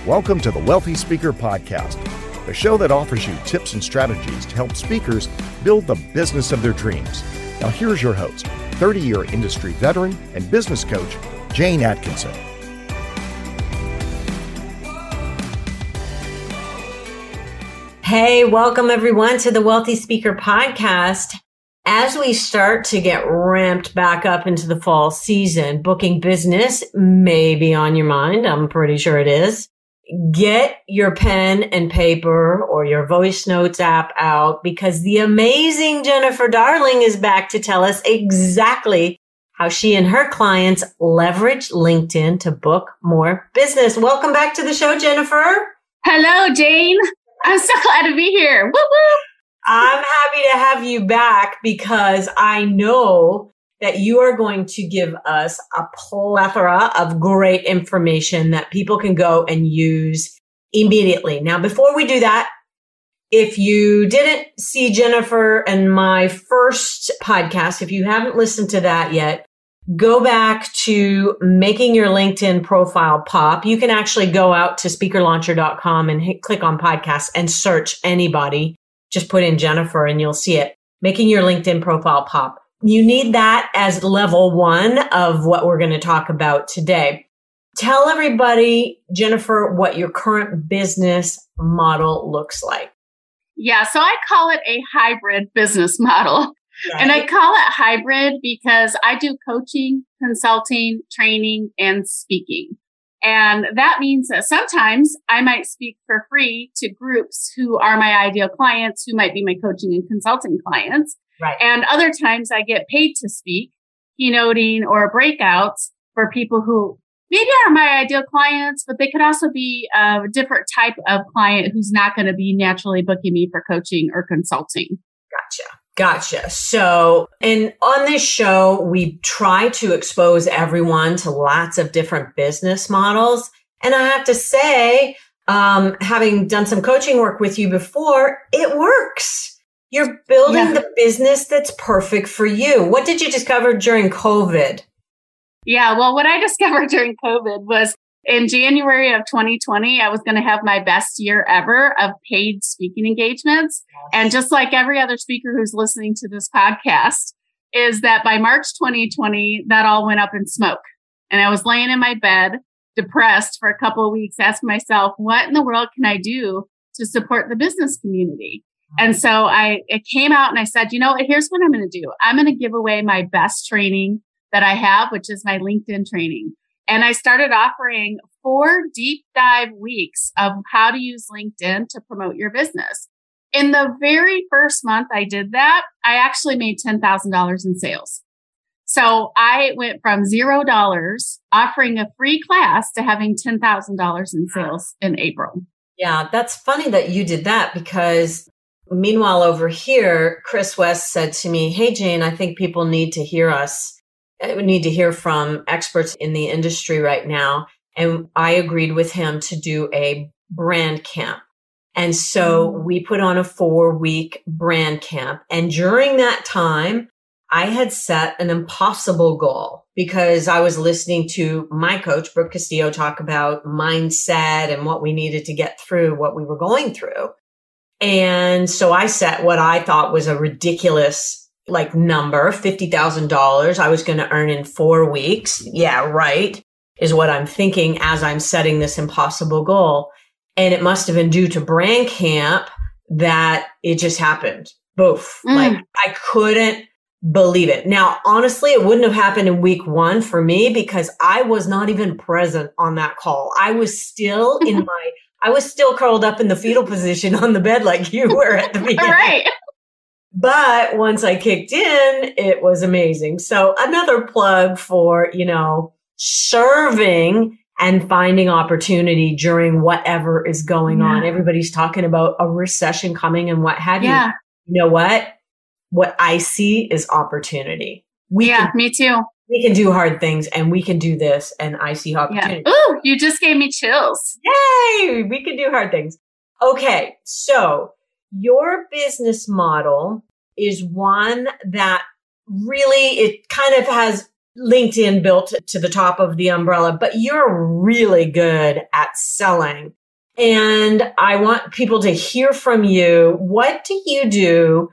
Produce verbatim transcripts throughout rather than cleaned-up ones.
Welcome to the Wealthy Speaker Podcast, the show that offers you tips and strategies to help speakers build the business of their dreams. Now here's your host, thirty-year industry veteran and business coach, Jane Atkinson. Hey, welcome everyone to the Wealthy Speaker Podcast. As we start to get ramped back up into the fall season, booking business may be on your mind. I'm pretty sure it is. Get your pen and paper or your voice notes app out because the amazing Jennifer Darling is back to tell us exactly how she and her clients leverage LinkedIn to book more business. Welcome back to the show, Jennifer. Hello, Jane. I'm so glad to be here. Woo woo. I'm happy to have you back because I know that you are going to give us a plethora of great information that people can go and use immediately. Now, before we do that, if you didn't see Jennifer and my first podcast, if you haven't listened to that yet, go back to making your LinkedIn profile pop. You can actually go out to speaker launcher dot com and hit, click on podcasts and search anybody. Just put in Jennifer and you'll see it. Making your LinkedIn profile pop. You need that as level one of what we're going to talk about today. Tell everybody, Jennifer, what your current business model looks like. Yeah, so I call it a hybrid business model. Right. And I call it hybrid because I do coaching, consulting, training, and speaking. And that means that sometimes I might speak for free to groups who are my ideal clients, who might be my coaching and consulting clients. Right. And other times I get paid to speak, keynoting or breakouts for people who maybe are my ideal clients, but they could also be a different type of client who's not going to be naturally booking me for coaching or consulting. Gotcha. Gotcha. So, and on this show, we try to expose everyone to lots of different business models. And I have to say, um, having done some coaching work with you before, it works. You're building yeah. the business that's perfect for you. What did you discover during COVID? Yeah, well, what I discovered during COVID was in January of twenty twenty, I was going to have my best year ever of paid speaking engagements. Yes. And just like every other speaker who's listening to this podcast, is that by March twenty twenty, that all went up in smoke. And I was laying in my bed, depressed for a couple of weeks, asking myself, what in the world can I do to support the business community? And so I it came out and I said, you know, here's what I'm going to do. I'm going to give away my best training that I have, which is my LinkedIn training. And I started offering four deep dive weeks of how to use LinkedIn to promote your business. In the very first month I did that, I actually made ten thousand dollars in sales. So I went from zero dollars offering a free class to having ten thousand dollars in sales in April. Yeah, that's funny that you did that because meanwhile, over here, Chris West said to me, hey, Jane, I think people need to hear us. We need to hear from experts in the industry right now. And I agreed with him to do a brand camp. And so mm-hmm. we put on a four week brand camp. And during that time, I had set an impossible goal because I was listening to my coach, Brooke Castillo, talk about mindset and what we needed to get through what we were going through. And so I set what I thought was a ridiculous like number, fifty thousand dollars I was going to earn in four weeks. Yeah, right, is what I'm thinking as I'm setting this impossible goal. And it must have been due to brand camp that it just happened. Boof. Mm. Like I couldn't believe it. Now, honestly, it wouldn't have happened in week one for me because I was not even present on that call. I was still in my I was still curled up in the fetal position on the bed like you were at the beginning. Right. But once I kicked in, it was amazing. So another plug for, you know, serving and finding opportunity during whatever is going yeah. on. Everybody's talking about a recession coming and what have yeah. you. You know what? What I see is opportunity. We yeah, can, me too. We can do hard things and we can do this and I see opportunity. Yeah. Ooh, you just gave me chills. Yay! We can do hard things. Okay. So your business model is one that really, it kind of has LinkedIn built to the top of the umbrella, but you're really good at selling. And I want people to hear from you. What do you do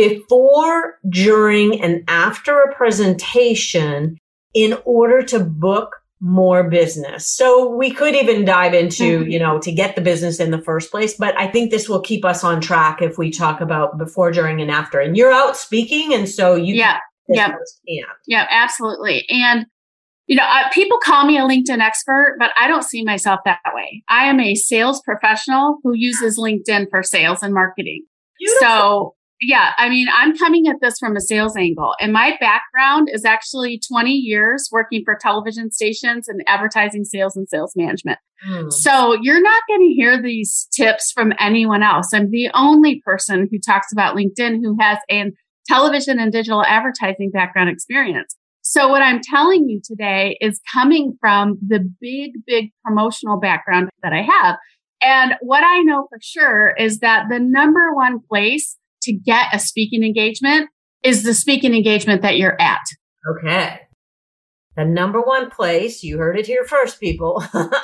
before, during, and after a presentation in order to book more business? So we could even dive into, mm-hmm. you know, to get the business in the first place. But I think this will keep us on track if we talk about before, during, and after. And you're out speaking. And so you yeah. Yeah. Yeah, absolutely. And, you know, uh, people call me a LinkedIn expert, but I don't see myself that way. I am a sales professional who uses LinkedIn for sales and marketing. Beautiful. So, yeah, I mean, I'm coming at this from a sales angle. And my background is actually twenty years working for television stations and advertising sales and sales management. Mm. So you're not going to hear these tips from anyone else. I'm the only person who talks about LinkedIn who has an television and digital advertising background experience. So what I'm telling you today is coming from the big, big promotional background that I have. And what I know for sure is that the number one place to get a speaking engagement is the speaking engagement that you're at. Okay. The number one place, you heard it here first, people.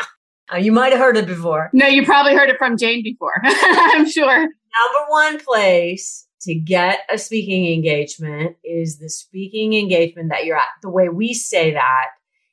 You might have heard it before. No, you probably heard it from Jane before. I'm sure. Number one place to get a speaking engagement is the speaking engagement that you're at. The way we say that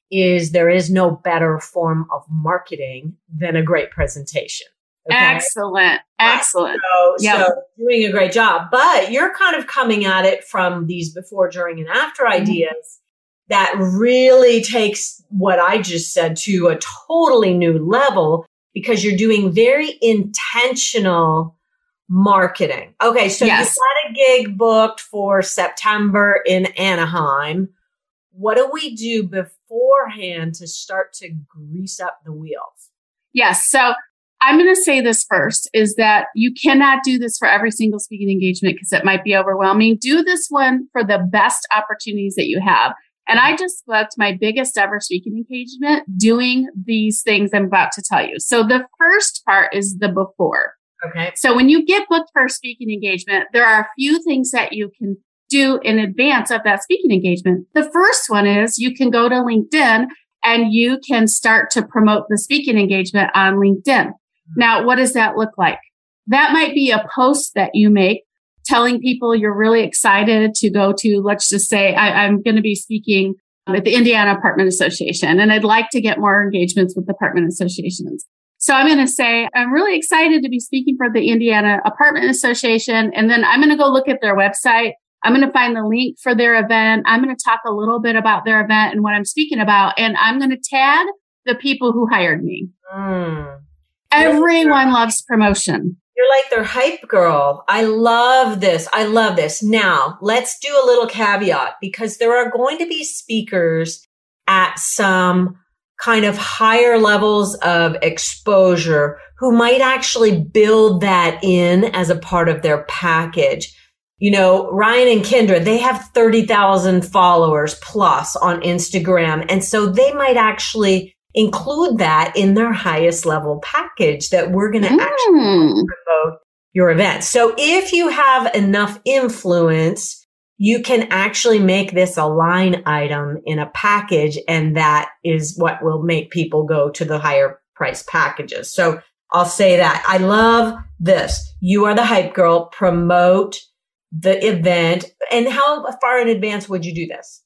is there is no better form of marketing than a great presentation. Okay? Excellent. Excellent. So, yep. so doing a great job, but you're kind of coming at it from these before, during, and after mm-hmm. ideas that really takes what I just said to a totally new level because you're doing very intentional marketing. Okay, so yes. you got a gig booked for September in Anaheim. What do we do beforehand to start to grease up the wheels? Yes. So I'm going to say this first is that you cannot do this for every single speaking engagement because it might be overwhelming. Do this one for the best opportunities that you have. And I just booked my biggest ever speaking engagement doing these things I'm about to tell you. So the first part is the before. Okay. So when you get booked for a speaking engagement, there are a few things that you can do in advance of that speaking engagement. The first one is you can go to LinkedIn and you can start to promote the speaking engagement on LinkedIn. Now, what does that look like? That might be a post that you make telling people you're really excited to go to, let's just say, I, I'm going to be speaking at the Indiana Apartment Association, and I'd like to get more engagements with apartment associations. So I'm going to say, I'm really excited to be speaking for the Indiana Apartment Association. And then I'm going to go look at their website. I'm going to find the link for their event. I'm going to talk a little bit about their event and what I'm speaking about. And I'm going to tag the people who hired me. Mm. Everyone loves promotion. You're like their hype girl. I love this. I love this. Now, let's do a little caveat because there are going to be speakers at some kind of higher levels of exposure who might actually build that in as a part of their package. You know, Ryan and Kendra, they have thirty thousand followers plus on Instagram. And so they might actually include that in their highest level package that we're going to mm. actually promote your event. So if you have enough influence, you can actually make this a line item in a package, and that is what will make people go to the higher price packages. So I'll say that. I love this. You are the hype girl. Promote the event. And how far in advance would you do this?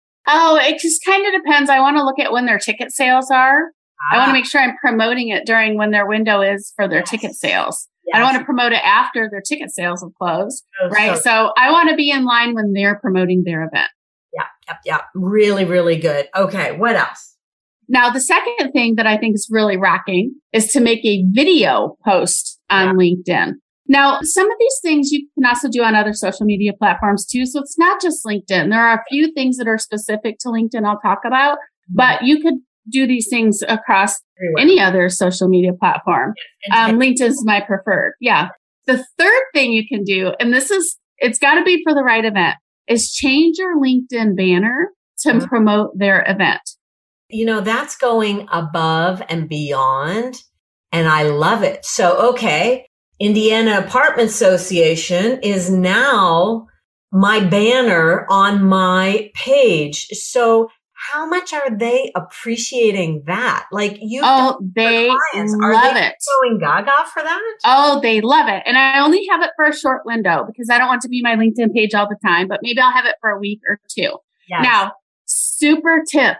Oh, it just kind of depends. I want to look at when their ticket sales are. Ah. I want to make sure I'm promoting it during when their window is for their yes. ticket sales. Yes. I don't want to promote it after their ticket sales have closed, oh, right? So, so I want to be in line when they're promoting their event. Yeah, yeah, yeah. Really, really good. Okay, what else? Now, the second thing that I think is really rocking is to make a video post on yeah. LinkedIn. Now, some of these things you can also do on other social media platforms too. So it's not just LinkedIn. There are a few things that are specific to LinkedIn I'll talk about, but you could do these things across Everywhere. Any other social media platform. Um, LinkedIn is my preferred. Yeah. The third thing you can do, and this is, it's got to be for the right event, is change your LinkedIn banner to mm-hmm. promote their event. You know, that's going above and beyond, and I love it. So, okay. Indiana Apartment Association is now my banner on my page. So how much are they appreciating that? Like you, oh, they clients, love are they it. Going gaga for that? Oh, they love it. And I only have it for a short window because I don't want to be my LinkedIn page all the time, but maybe I'll have it for a week or two. Yes. Now, super tip.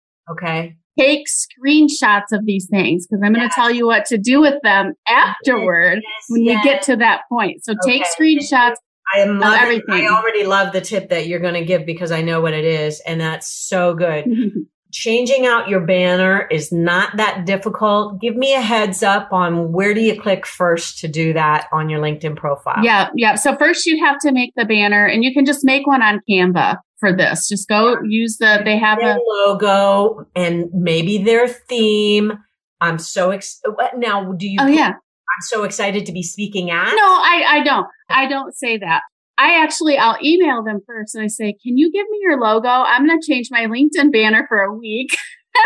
Okay. Take screenshots of these things because I'm going to yes. tell you what to do with them afterward yes, when yes. we get to that point. So okay. take screenshots I am loving, everything. I already love the tip that you're going to give because I know what it is. And that's so good. Changing out your banner is not that difficult. Give me a heads up on where do you click first to do that on your LinkedIn profile? Yeah. Yeah. So first you have to make the banner and you can just make one on Canva. For this, just go use the, they have their a logo and maybe their theme. I'm so ex- now. Do you? Oh yeah. I'm so excited to be speaking at. No, I, I don't. I don't say that. I actually, I'll email them first and I say, can you give me your logo? I'm going to change my LinkedIn banner for a week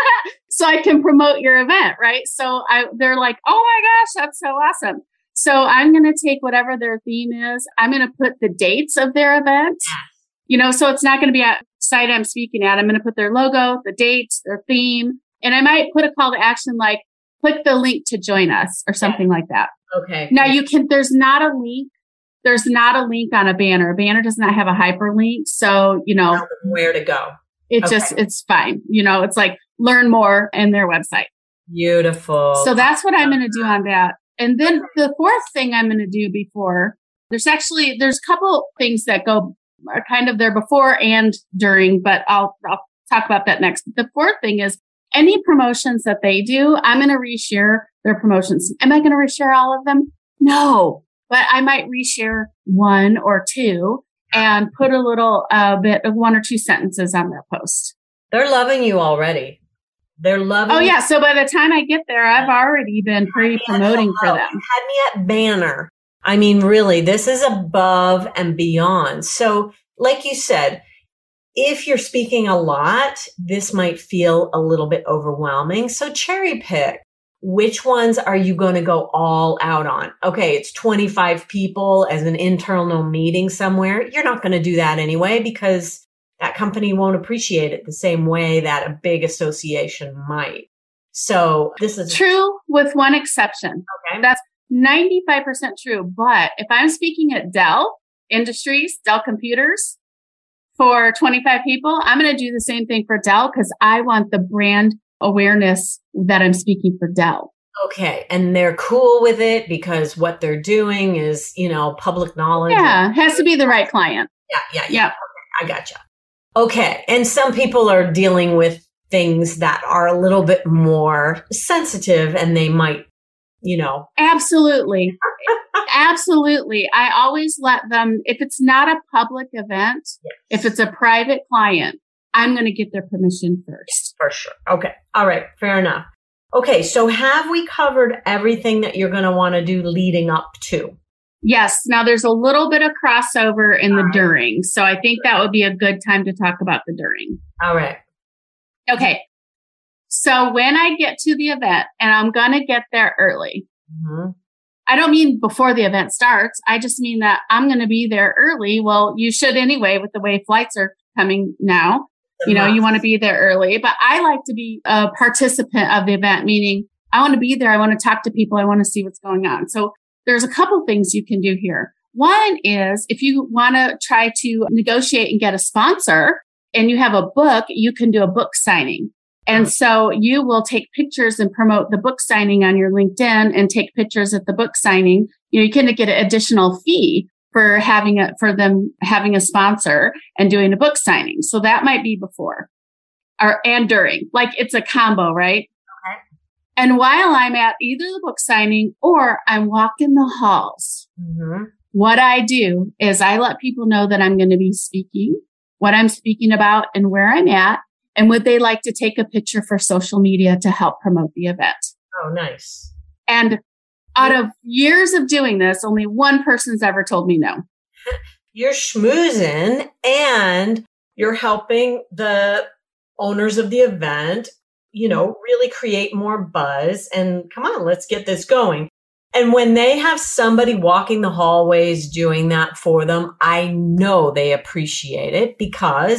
so I can promote your event. Right. So I, they're like, oh my gosh, that's so awesome. So I'm going to take whatever their theme is. I'm going to put the dates of their event. You know, so it's not going to be a site I'm speaking at. I'm going to put their logo, the dates, their theme, and I might put a call to action like click the link to join us or something yeah. like that. Okay. Now you can, there's not a link. There's not a link on a banner. A banner does not have a hyperlink. So, you know, where to go. It okay. just, it's fine. You know, it's like learn more in their website. Beautiful. So that's what I'm going to do on that. And then the fourth thing I'm going to do before there's actually, there's a couple things that go are kind of there before and during, but I'll, I'll talk about that next. The fourth thing is any promotions that they do, I'm going to reshare their promotions. Am I going to reshare all of them? No, but I might reshare one or two and put a little uh, bit of one or two sentences on their post. They're loving you already. They're loving Oh yeah. So by the time I get there, I've already been pre-promoting for them. Had me at banner. I mean, really, this is above and beyond. So like you said, if you're speaking a lot, this might feel a little bit overwhelming. So cherry pick. Which ones are you going to go all out on? Okay, it's twenty-five people as an internal meeting somewhere. You're not going to do that anyway because that company won't appreciate it the same way that a big association might. So this is true with one exception. Okay. That's ninety-five percent true. But if I'm speaking at Dell Industries, Dell Computers for twenty-five people, I'm going to do the same thing for Dell because I want the brand awareness that I'm speaking for Dell. Okay. And they're cool with it because what they're doing is, you know, public knowledge. Yeah. It has to be the right client. Yeah. Yeah. Yeah. yeah. Okay, I gotcha. Okay. And some people are dealing with things that are a little bit more sensitive and they might, you know. Absolutely. Absolutely. I always let them, if it's not a public event, yes. if it's a private client, I'm going to get their permission first. For sure. Okay. All right. Fair enough. Okay. So have we covered everything that you're going to want to do leading up to? Yes. Now there's a little bit of crossover in the during. So I think that would be a good time to talk about the during. All right. Okay. So when I get to the event, and I'm going to get there early, mm-hmm. I don't mean before the event starts. I just mean that I'm going to be there early. Well, you should anyway, with the way flights are coming now. You know, you want to be there early, but I like to be a participant of the event, meaning I want to be there. I want to talk to people. I want to see what's going on. So there's a couple things you can do here. One is if you want to try to negotiate and get a sponsor and you have a book, you can do a book signing. And so you will take pictures and promote the book signing on your LinkedIn and take pictures at the book signing. You know, you can get an additional fee for having a, for them having a sponsor and doing a book signing. So that might be before or, and during, like it's a combo, right? Okay. And while I'm at either the book signing or I'm walking the halls, mm-hmm. what I do is I let people know that I'm going to be speaking, what I'm speaking about and where I'm at. And would they like to take a picture for social media to help promote the event? Oh, nice. And out of years of doing this, only one person's ever told me no. You're schmoozing and you're helping the owners of the event, you know, really create more buzz. And come on, let's get this going. And when they have somebody walking the hallways doing that for them, I know they appreciate it because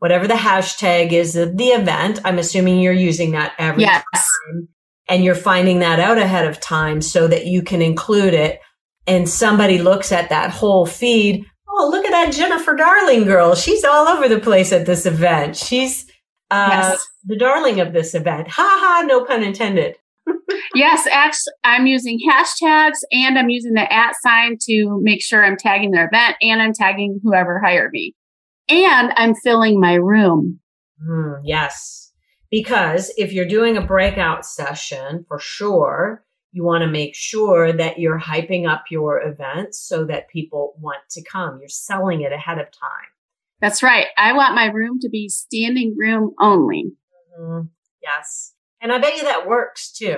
whatever the hashtag is of the event. I'm assuming you're using that every yes. time. And you're finding that out ahead of time so that you can include it. And somebody looks at that whole feed. Oh, look at that Jennifer Darling girl. She's all over the place at this event. She's uh, yes. the darling of this event. Ha ha, no pun intended. Yes, actually, I'm using hashtags and I'm using the at sign to make sure I'm tagging their event and I'm tagging whoever hired me. And I'm filling my room. Mm, yes. Because if you're doing a breakout session, for sure, you want to make sure that you're hyping up your event so that people want to come. You're selling it ahead of time. That's right. I want my room to be standing room only. Mm-hmm. Yes. And I bet you that works too.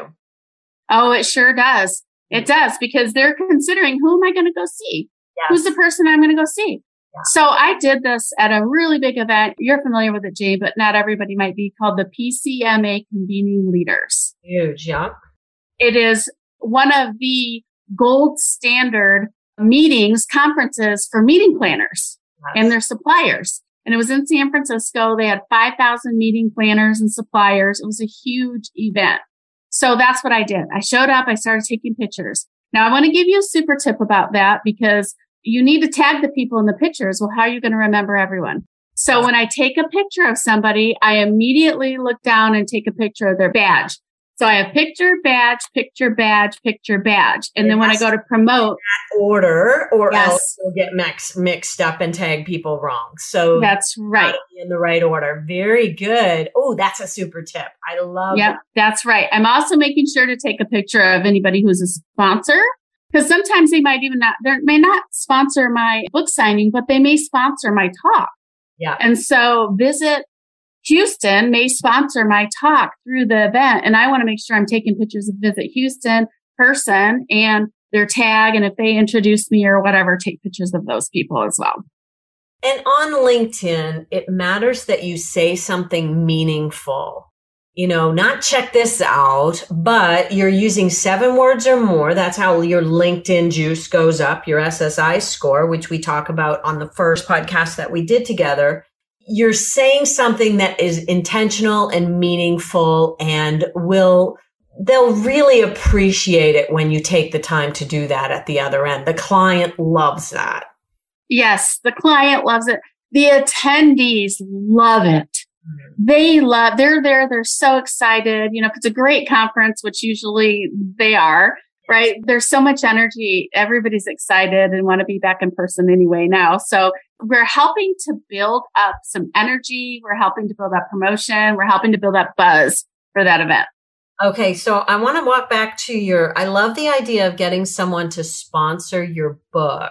Oh, it sure does. It does, because they're considering, who am I going to go see? Yes. Who's the person I'm going to go see? Yeah. So I did this at a really big event. You're familiar with it, Jay, but not everybody might be, called the P C M A Convening Leaders. Huge, yeah. It is one of the gold standard meetings, conferences for meeting planners yes. and their suppliers. And it was in San Francisco. They had five thousand meeting planners and suppliers. It was a huge event. So that's what I did. I showed up. I started taking pictures. Now I want to give you a super tip about that, because you need to tag the people in the pictures. Well, how are you going to remember everyone? So when I take a picture of somebody, I immediately look down and take a picture of their badge. So I have picture, badge, picture, badge, picture, badge. And then when I go to promote, order, or yes. else you'll get mix, mixed up and tag people wrong. So that's right. In the right order. Very good. Oh, that's a super tip. I love Yep, that. That's right. I'm also making sure to take a picture of anybody who's a sponsor, because sometimes they might even not, they may not sponsor my book signing, but they may sponsor my talk. Yeah. And so Visit Houston may sponsor my talk through the event. And I want to make sure I'm taking pictures of Visit Houston person and their tag. And if they introduce me or whatever, take pictures of those people as well. And on LinkedIn, it matters that you say something meaningful. You know, not check this out, but you're using seven words or more. That's how your LinkedIn juice goes up, your S S I score, which we talk about on the first podcast that we did together. You're saying something that is intentional and meaningful, and will, they'll really appreciate it when you take the time to do that at the other end. The client loves that. Yes, the client loves it. The attendees love it. Mm-hmm. They love, they're there. They're so excited. You know, if it's a great conference, which usually they are, right? There's so much energy. Everybody's excited and want to be back in person anyway now. So we're helping to build up some energy. We're helping to build up promotion. We're helping to build up buzz for that event. Okay. So I want to walk back to your, I love the idea of getting someone to sponsor your book.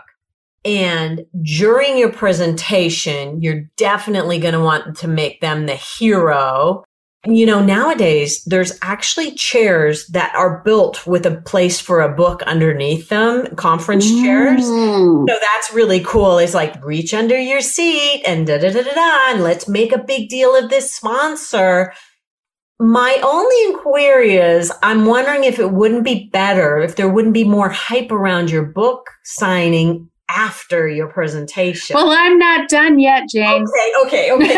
And during your presentation, you're definitely going to want to make them the hero. You know, nowadays, there's actually chairs that are built with a place for a book underneath them, conference mm. chairs. So that's really cool. It's like, reach under your seat and da da da da da, and let's make a big deal of this sponsor. My only inquiry is, I'm wondering if it wouldn't be better, if there wouldn't be more hype around your book signing after your presentation. Well, I'm not done yet, Jane. Okay, okay, okay.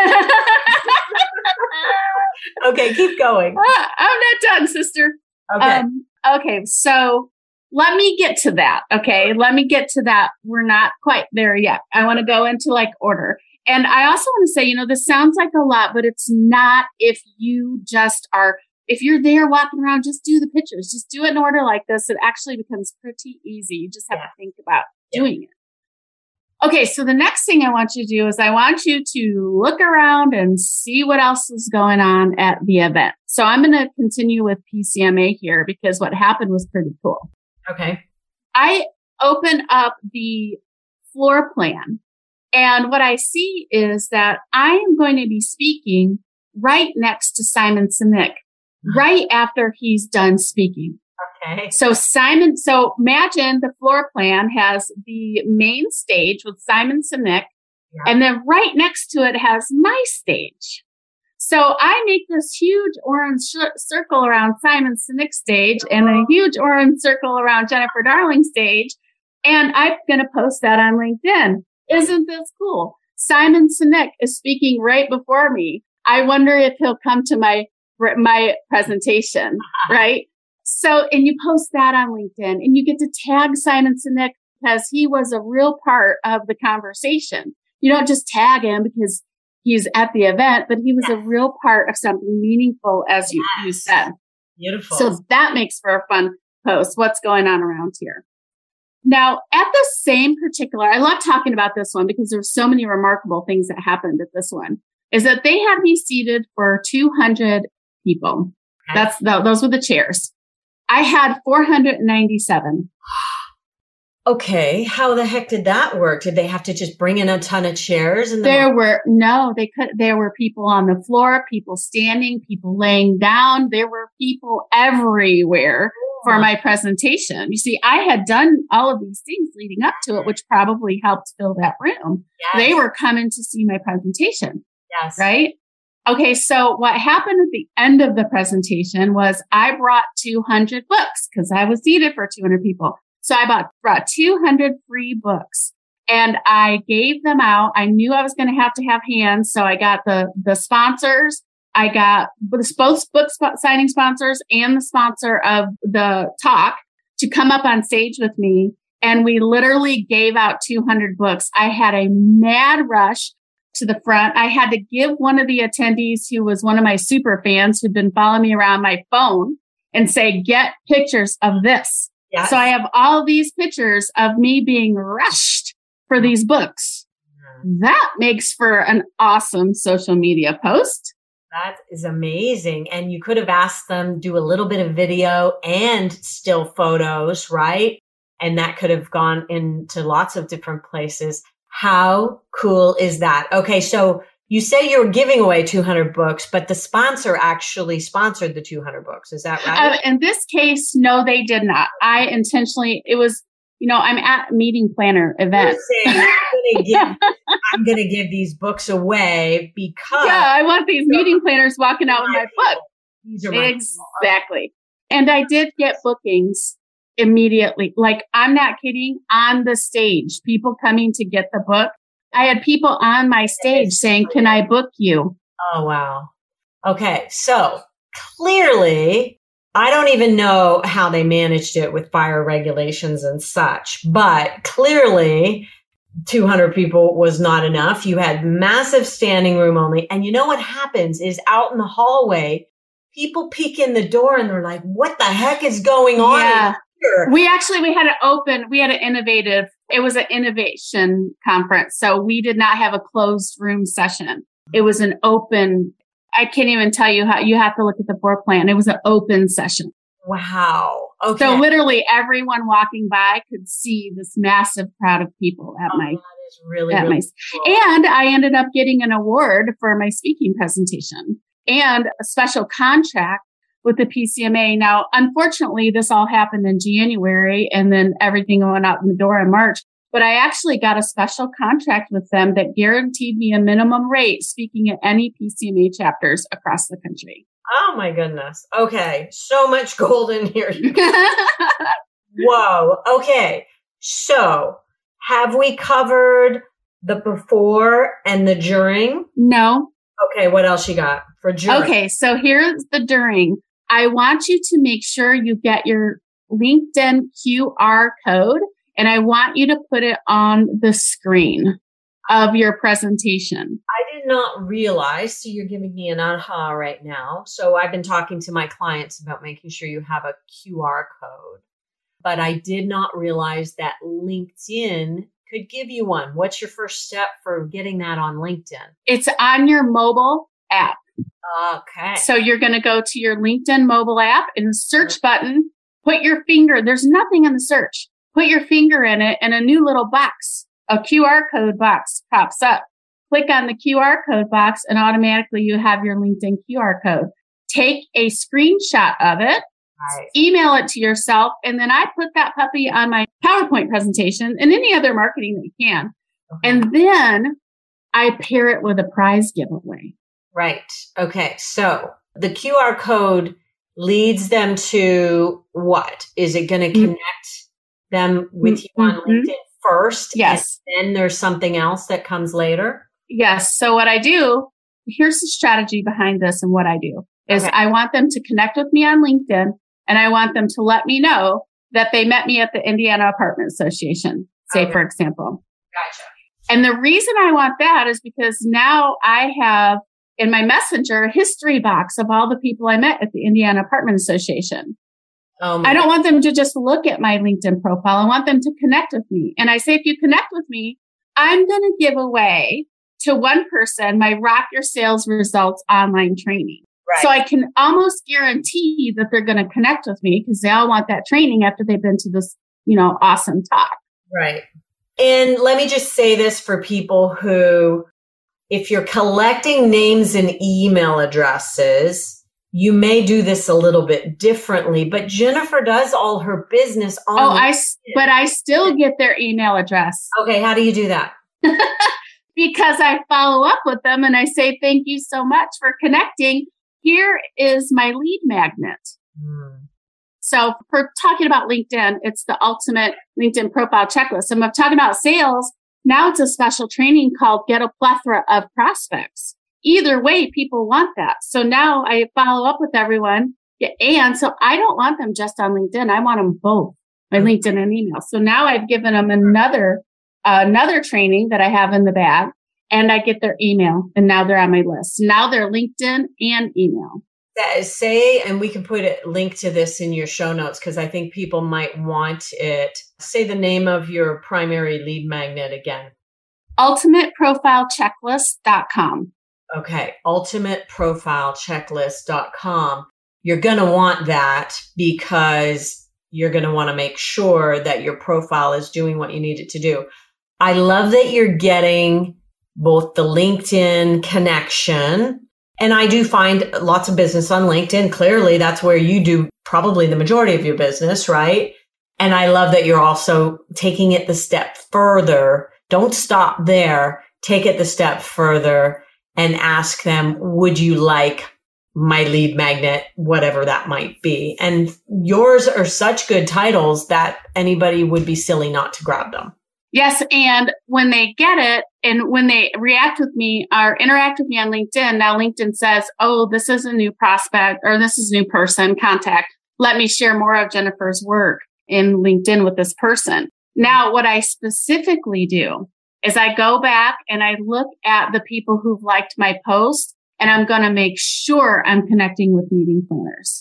Okay, keep going. Uh, I'm not done, sister. Okay. Um, okay, so let me get to that. Okay, let me get to that. We're not quite there yet. I want to go into like order. And I also want to say, you know, this sounds like a lot, but it's not if you just are, if you're there walking around, just do the pictures. Just do it in order like this. It actually becomes pretty easy. You just have yeah. to think about yeah. doing it. Okay, so the next thing I want you to do is I want you to look around and see what else is going on at the event. So I'm going to continue with P C M A here because what happened was pretty cool. Okay. I open up the floor plan, and what I see is that I am going to be speaking right next to Simon Sinek, mm-hmm. right after he's done speaking. Okay. So Simon, so imagine the floor plan has the main stage with Simon Sinek, yeah. and then right next to it has my stage. So I make this huge orange sh- circle around Simon Sinek's stage and a huge orange circle around Jennifer Darling's stage, and I'm going to post that on LinkedIn. Isn't this cool? Simon Sinek is speaking right before me. I wonder if he'll come to my my presentation, right? So, and you post that on LinkedIn and you get to tag Simon Sinek because he was a real part of the conversation. You don't just tag him because he's at the event, but he was a real part of something meaningful, as you, you said. Beautiful. So that makes for a fun post. What's going on around here? Now, at the same particular, I love talking about this one because there's so many remarkable things that happened at this one, is that they had me seated for two hundred people. Okay. That's the, those were the chairs. I had four hundred ninety-seven. Okay. How the heck did that work? Did they have to just bring in a ton of chairs? And there were, no, they could, there were people on the floor, people standing, people laying down. There were people everywhere for my presentation. You see, I had done all of these things leading up to it, which probably helped fill that room. Yes. They were coming to see my presentation. Yes. Right? Okay. So what happened at the end of the presentation was I brought two hundred books because I was seated for two hundred people. So I bought, brought two hundred free books and I gave them out. I knew I was going to have to have hands. So I got the, the sponsors. I got both book signing sponsors and the sponsor of the talk to come up on stage with me. And we literally gave out two hundred books. I had a mad rush to the front. I had to give one of the attendees who was one of my super fans who'd been following me around my phone and say, get pictures of this. Yes. So I have all these pictures of me being rushed for these books. Mm-hmm. That makes for an awesome social media post. That is amazing. And you could have asked them do a little bit of video and still photos, right? And that could have gone into lots of different places. How cool is that? Okay. So you say you were giving away two hundred books, but the sponsor actually sponsored the two hundred books. Is that right? Uh, in this case, no, they did not. I intentionally, it was, you know, I'm at a meeting planner event. Saying, I'm going give, to give these books away because. Yeah, I want these meeting planners walking out with my book. These are my exactly. And I did get bookings immediately. Like, I'm not kidding, on the stage, people coming to get the book. I had people on my stage saying, can I book you? Oh, wow. Okay. So clearly, I don't even know how they managed it with fire regulations and such, but clearly two hundred people was not enough. You had massive standing room only. And you know what happens is out in the hallway, people peek in the door and they're like, what the heck is going on yeah. here? We actually, we had an open, we had an innovative, it was an innovation conference. So we did not have a closed room session. It was an open, I can't even tell you how, you have to look at the floor plan. It was an open session. Wow. Okay. So literally everyone walking by could see this massive crowd of people at oh, my, that is really, at really my, cool. And I ended up getting an award for my speaking presentation and a special contract with the P C M A. Now, unfortunately, this all happened in January and then everything went out in the door in March. But I actually got a special contract with them that guaranteed me a minimum rate speaking at any P C M A chapters across the country. Oh my goodness. Okay. So much gold in here. Whoa. Okay. So have we covered the before and the during? No. Okay. What else you got for during? Okay. So here's the during. I want you to make sure you get your LinkedIn Q R code and I want you to put it on the screen of your presentation. I did not realize, so you're giving me an aha right now. So I've been talking to my clients about making sure you have a Q R code, but I did not realize that LinkedIn could give you one. What's your first step for getting that on LinkedIn? It's on your mobile app. Okay. So you're going to go to your LinkedIn mobile app and the search button, put your finger, there's nothing in the search. Put your finger in it and a new little box, a Q R code box pops up. Click on the Q R code box and automatically you have your LinkedIn Q R code. Take a screenshot of it, right. Email it to yourself, and then I put that puppy on my PowerPoint presentation and any other marketing that you can. Okay. And then I pair it with a prize giveaway. Right. Okay. So the Q R code leads them to what? Is it going to connect them with you on LinkedIn first. Yes. And then there's something else that comes later. Yes. So what I do, here's the strategy behind this and what I do is Okay. I want them to connect with me on LinkedIn, and I want them to let me know that they met me at the Indiana Apartment Association, say, Okay. for example. Gotcha. And the reason I want that is because now I have in my messenger a history box of all the people I met at the Indiana Apartment Association. Oh my I don't want them to just look at my LinkedIn profile. I want them to connect with me. And I say, if you connect with me, I'm going to give away to one person my Rock Your Sales Results online training. Right. So I can almost guarantee that they're going to connect with me because they all want that training after they've been to this, you know, awesome talk. Right. And let me just say this for people who, if you're collecting names and email addresses, you may do this a little bit differently, but Jennifer does all her business on. Oh, I, but I still get their email address. Okay. How do you do that? Because I follow up with them and I say, thank you so much for connecting. Here is my lead magnet. Hmm. So for talking about LinkedIn, it's the ultimate LinkedIn profile checklist. And if I'm talking about sales, now it's a special training called Get a Plethora of Prospects. Either way, people want that. So now I follow up with everyone. And so I don't want them just on LinkedIn. I want them both, my LinkedIn and email. So now I've given them another, uh, another training that I have in the bag, and I get their email, and now they're on my list. Now they're LinkedIn and email. That is, say, and we can put a link to this in your show notes because I think people might want it. Say the name of your primary lead magnet again. ultimate profile checklist dot com. Okay. ultimate profile checklist dot com. You're going to want that because you're going to want to make sure that your profile is doing what you need it to do. I love that you're getting both the LinkedIn connection. And I do find lots of business on LinkedIn. Clearly, that's where you do probably the majority of your business, right? And I love that you're also taking it the step further. Don't stop there. Take it the step further and ask them, would you like my lead magnet, whatever that might be? And yours are such good titles that anybody would be silly not to grab them. Yes. And when they get it and when they react with me or interact with me on LinkedIn, now LinkedIn says, oh, this is a new prospect or this is a new person contact. Let me share more of Jennifer's work in LinkedIn with this person. Now, what I specifically do is I go back and I look at the people who've liked my post, and I'm going to make sure I'm connecting with meeting planners.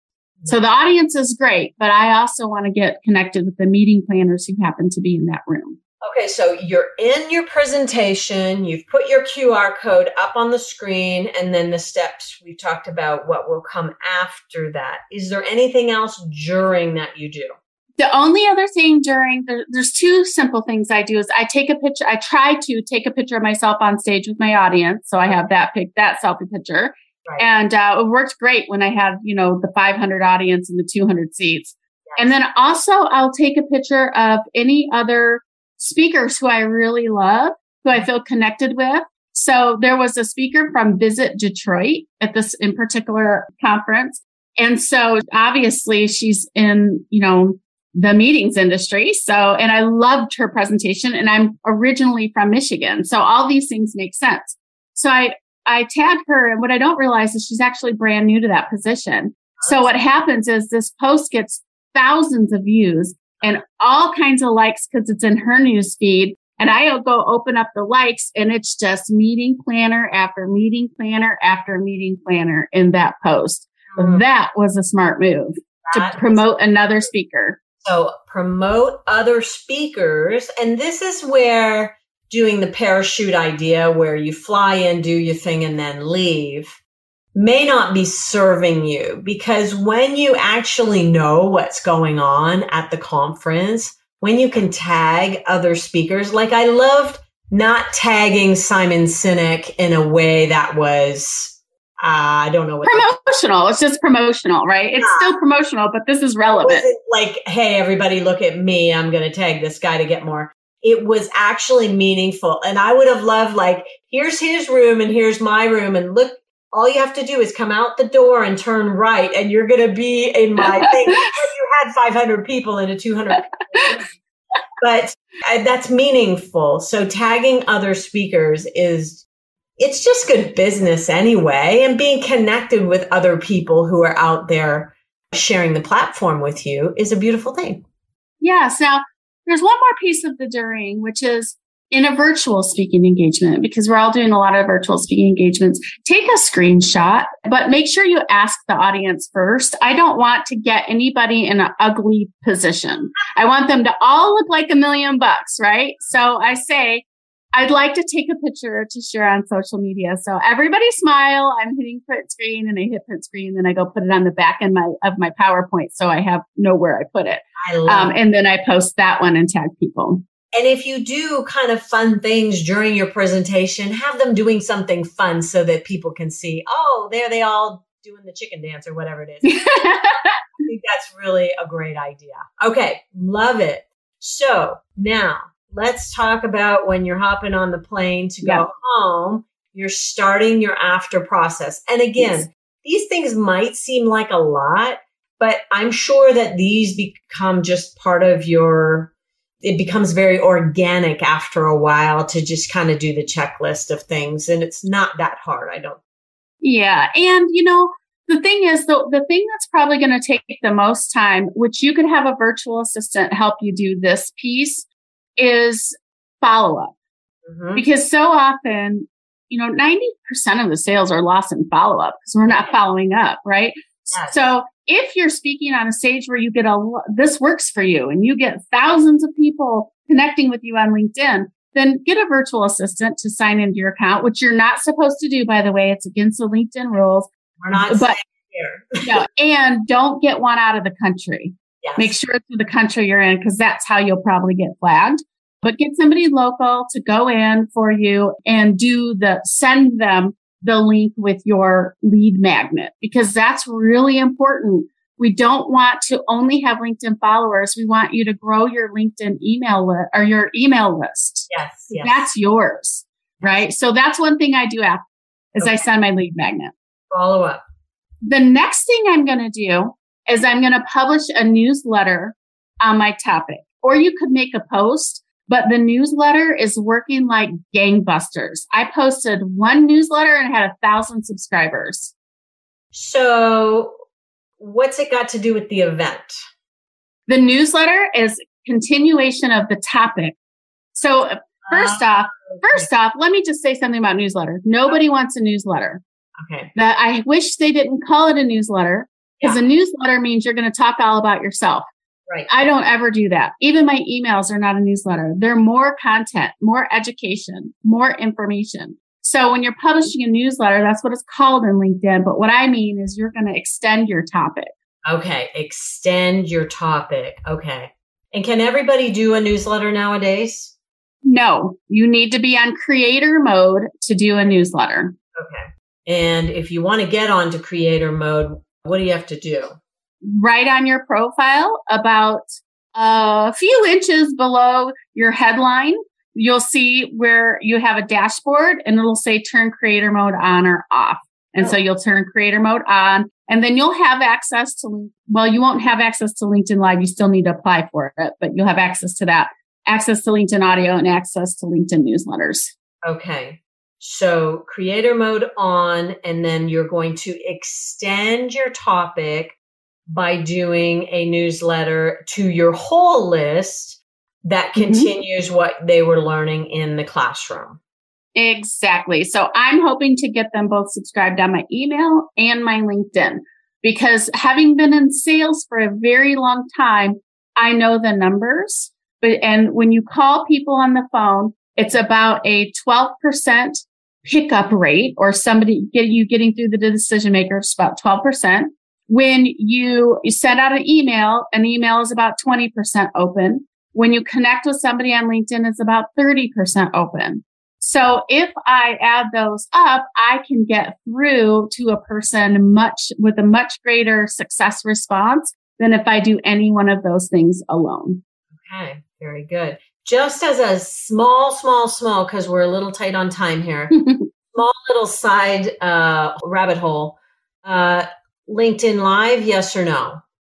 So the audience is great, but I also want to get connected with the meeting planners who happen to be in that room. Okay, so you're in your presentation, you've put your Q R code up on the screen, and then the steps we talked about, what will come after that. Is there anything else during that you do? The only other thing during, there, there's two simple things I do is I take a picture, I try to take a picture of myself on stage with my audience. So I have that pic, that selfie picture. Right. And uh, it worked great when I had, you know, the five hundred audience and the two hundred seats. Yes. And then also I'll take a picture of any other speakers who I really love, who I feel connected with. So there was a speaker from Visit Detroit at this in particular conference. And so obviously she's in, you know, the meetings industry. So, and I loved her presentation, and I'm originally from Michigan. So all these things make sense. So I, I tagged her, and what I don't realize is she's actually brand new to that position. So what happens is this post gets thousands of views and all kinds of likes because it's in her news feed. And I'll go open up the likes, and it's just meeting planner after meeting planner after meeting planner in that post. Mm-hmm. That was a smart move that to promote another speaker. So promote other speakers. And this is where doing the parachute idea where you fly in, do your thing, and then leave may not be serving you, because when you actually know what's going on at the conference, when you can tag other speakers, like I loved not tagging Simon Sinek in a way that was, uh, I don't know what. Promotional. It's just promotional, right? It's yeah. still promotional, but this is relevant. It wasn't like, hey, everybody look at me. I'm going to tag this guy to get more. It was actually meaningful. And I would have loved like, here's his room and here's my room. And look, all you have to do is come out the door and turn right, and you're going to be in my thing. You had five hundred people in a two hundred. but uh, that's meaningful. So tagging other speakers is, it's just good business anyway. And being connected with other people who are out there sharing the platform with you is a beautiful thing. Yes. Now, there's one more piece of the during, which is in a virtual speaking engagement, because we're all doing a lot of virtual speaking engagements. Take a screenshot, but make sure you ask the audience first. I don't want to get anybody in an ugly position. I want them to all look like a million bucks, right? So I say, I'd like to take a picture to share on social media. So everybody smile. I'm hitting print screen and I hit print screen. Then I go put it on the back end my, of my PowerPoint. So I have know where I put it. I love um, it. And then I post that one and tag people. And if you do kind of fun things during your presentation, have them doing something fun so that people can see, oh, there they all doing the chicken dance or whatever it is. I think that's really a great idea. Okay. Love it. So now let's talk about when you're hopping on the plane to go yep. home, you're starting your after process. And again, yes. these things might seem like a lot, but I'm sure that these become just part of your, it becomes very organic after a while to just kind of do the checklist of things. And it's not that hard, I don't. Yeah. And, you know, the thing is, the, the thing that's probably going to take the most time, which you could have a virtual assistant help you do this piece, is follow-up. Mm-hmm. Because so often, you know, ninety percent of the sales are lost in follow-up because we're not following up, right? Yes. So if you're speaking on a stage where you get a, this works for you and you get thousands of people connecting with you on LinkedIn, then get a virtual assistant to sign into your account, which you're not supposed to do, by the way. It's against the LinkedIn rules. We're not but, here. no, and don't get one out of the country. Yes. Make sure it's the country you're in, because that's how you'll probably get flagged. But get somebody local to go in for you and do the, send them the link with your lead magnet, because that's really important. We don't want to only have LinkedIn followers. We want you to grow your LinkedIn email list or your email list. Yes, yes. That's yours, right? So that's one thing I do after is okay. I send my lead magnet. Follow up. The next thing I'm going to do is I'm going to publish a newsletter on my topic, or you could make a post, but the newsletter is working like gangbusters. I posted one newsletter and had a thousand subscribers. So what's it got to do with the event? The newsletter is continuation of the topic. So first uh, off, first off, let me just say something about newsletter. Nobody wants a newsletter. Okay. That I wish they didn't call it a newsletter, because yeah. a newsletter means you're going to talk all about yourself. Right. I don't ever do that. Even my emails are not a newsletter. They're more content, more education, more information. So when you're publishing a newsletter, that's what it's called in LinkedIn. But what I mean is you're going to extend your topic. Okay. Extend your topic. Okay. And can everybody do a newsletter nowadays? No, you need to be on creator mode to do a newsletter. Okay. And if you want to get onto creator mode, what do you have to do? Write on your profile about a few inches below your headline. You'll see where you have a dashboard and it'll say turn creator mode on or off. And oh. so you'll turn creator mode on, and then you'll have access to, well, you won't have access to LinkedIn Live. You still need to apply for it, but you'll have access to that, access to LinkedIn audio and access to LinkedIn newsletters. Okay. So creator mode on, and then you're going to extend your topic by doing a newsletter to your whole list that continues mm-hmm. what they were learning in the classroom. Exactly. So I'm hoping to get them both subscribed on my email and my LinkedIn, because having been in sales for a very long time, I know the numbers. But and when you call people on the phone, it's about a twelve percent pickup rate, or somebody get you getting through the decision maker. It's about twelve percent. When you, you send out an email, an email is about twenty percent open. When you connect with somebody on LinkedIn, it's about thirty percent open. So if I add those up, I can get through to a person much with a much greater success response than if I do any one of those things alone. Okay, very good. Just as a small, small, small, because we're a little tight on time here, small little side uh, rabbit hole, uh, LinkedIn Live, yes or no?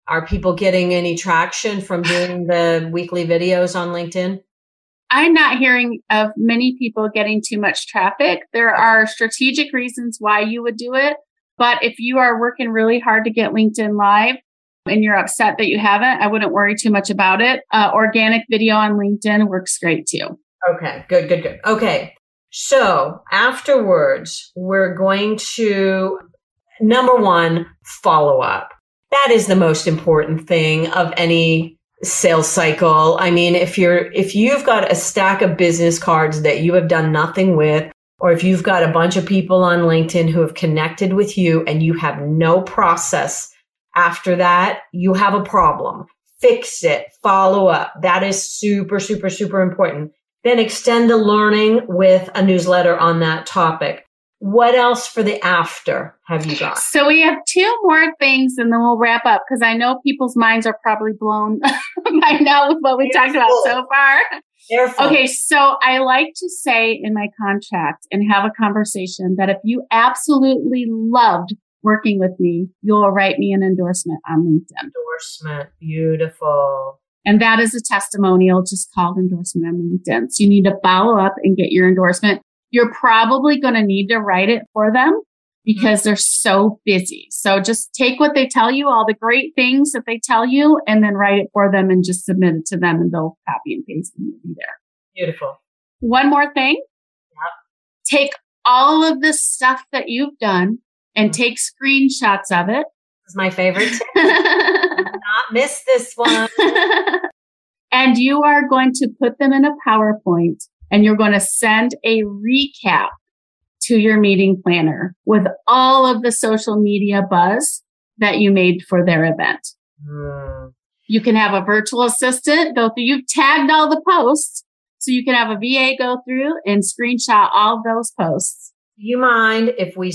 Are people getting any traction from doing the weekly videos on LinkedIn? I'm not hearing of many people getting too much traffic. There are strategic reasons why you would do it. But if you are working really hard to get LinkedIn live and you're upset that you haven't, I wouldn't worry too much about it. Uh, organic video on LinkedIn works great too. Okay, good, good, good. Okay. So afterwards, we're going to, number one, follow up. That is the most important thing of any sales cycle. I mean, if you're, if you've got a stack of business cards that you have done nothing with, or if you've got a bunch of people on LinkedIn who have connected with you and you have no process after that, you have a problem. Fix it, follow up. That is super, super, super important. Then extend the learning with a newsletter on that topic. What else for the after have you got? So we have two more things and then we'll wrap up because I know people's minds are probably blown by now with what we talked about so far. Careful. Okay, so I like to say in my contract and have a conversation that if you absolutely loved working with me, you'll write me an endorsement on LinkedIn. Endorsement. Beautiful. And that is a testimonial just called endorsement on LinkedIn. So you need to follow up and get your endorsement. You're probably going to need to write it for them because mm-hmm. they're so busy. So just take what they tell you, all the great things that they tell you, and then write it for them and just submit it to them and they'll copy and paste and it'll be there. Beautiful. One more thing. Yep. Take all of the stuff that you've done and mm-hmm. take screenshots of it. This is my favorite tip. Not miss this one. And you are going to put them in a PowerPoint and you're going to send a recap to your meeting planner with all of the social media buzz that you made for their event. Mm. You can have a virtual assistant go through. You've tagged all the posts, so you can have a V A go through and screenshot all of those posts. Do you mind if we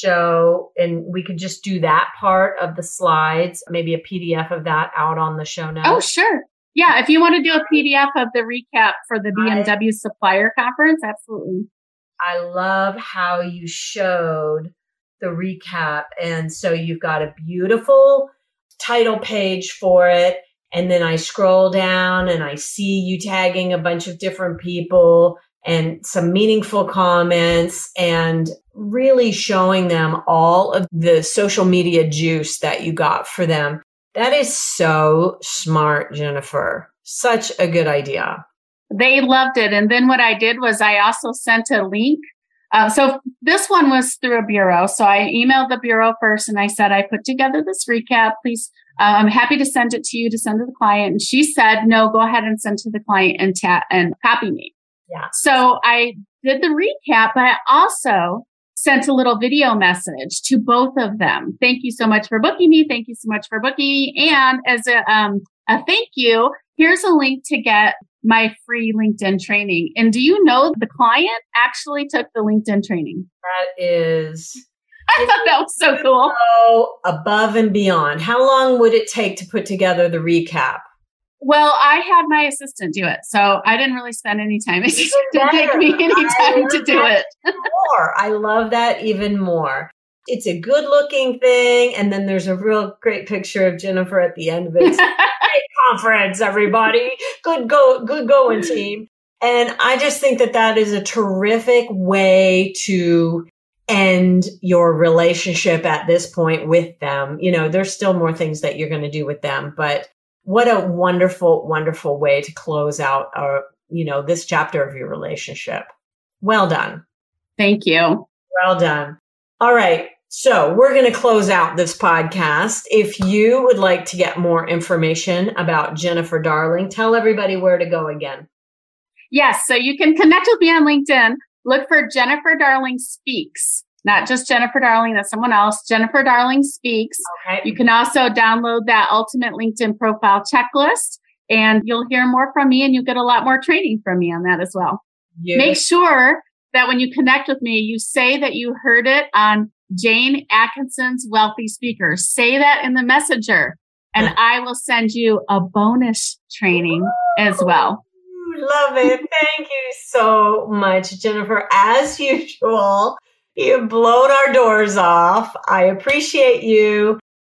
show, and we could just do that part of the slides, maybe a P D F of that out on the show notes? Oh, sure. Yeah, if you want to do a P D F of the recap for the B M W I, Supplier Conference, absolutely. I love how you showed the recap. And so you've got a beautiful title page for it. And then I scroll down and I see you tagging a bunch of different people and some meaningful comments and really showing them all of the social media juice that you got for them. That is so smart, Jennifer. Such a good idea. They loved it. And then what I did was I also sent a link. Uh, so this one was through a bureau. So I emailed the bureau first and I said, I put together this recap. Please, uh, I'm happy to send it to you to send to the client. And she said, no, go ahead and send to the client and ta- and copy me. Yeah. So I did the recap, but I also sent a little video message to both of them. Thank you so much for booking me. Thank you so much for booking me. And as a, um, a thank you, here's a link to get my free LinkedIn training. And do you know the client actually took the LinkedIn training? That is... I thought that was so cool. So above and beyond. How long would it take to put together the recap? Well, I had my assistant do it, so I didn't really spend any time. It didn't take me any time to do it. More. I love that even more. It's a good looking thing. And then there's a real great picture of Jennifer at the end of it. Great conference, everybody. Good go, good going, team. And I just think that that is a terrific way to end your relationship at this point with them. You know, there's still more things that you're going to do with them, but what a wonderful, wonderful way to close out, uh, you know, this chapter of your relationship. Well done. Thank you. Well done. All right. So we're going to close out this podcast. If you would like to get more information about Jennifer Darling, tell everybody where to go again. Yes. So you can connect with me on LinkedIn. Look for Jennifer Darling Speaks. Not just Jennifer Darling, that's someone else. Jennifer Darling Speaks. Okay. You can also download that Ultimate LinkedIn Profile Checklist, and you'll hear more from me, and you'll get a lot more training from me on that as well. Yes. Make sure that when you connect with me, you say that you heard it on Jane Atkinson's Wealthy Speakers. Say that in the messenger, and I will send you a bonus training Ooh, as well. Love it. Thank you so much, Jennifer. As usual, you've blown our doors off. I appreciate you.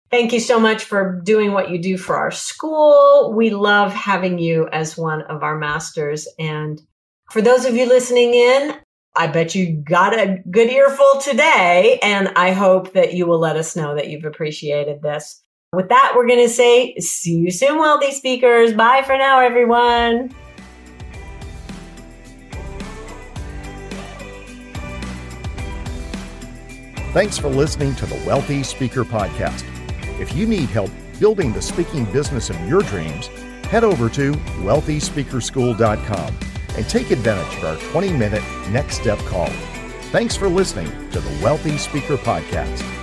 Thank you so much for doing what you do for our school. We love having you as one of our masters. And for those of you listening in, I bet you got a good earful today. And I hope that you will let us know that you've appreciated this. With that, we're going to say, see you soon, wealthy speakers. Bye for now, everyone. Thanks for listening to the Wealthy Speaker Podcast. If you need help building the speaking business of your dreams, head over to wealthy speaker school dot com and take advantage of our twenty minute next step call. Thanks for listening to the Wealthy Speaker Podcast.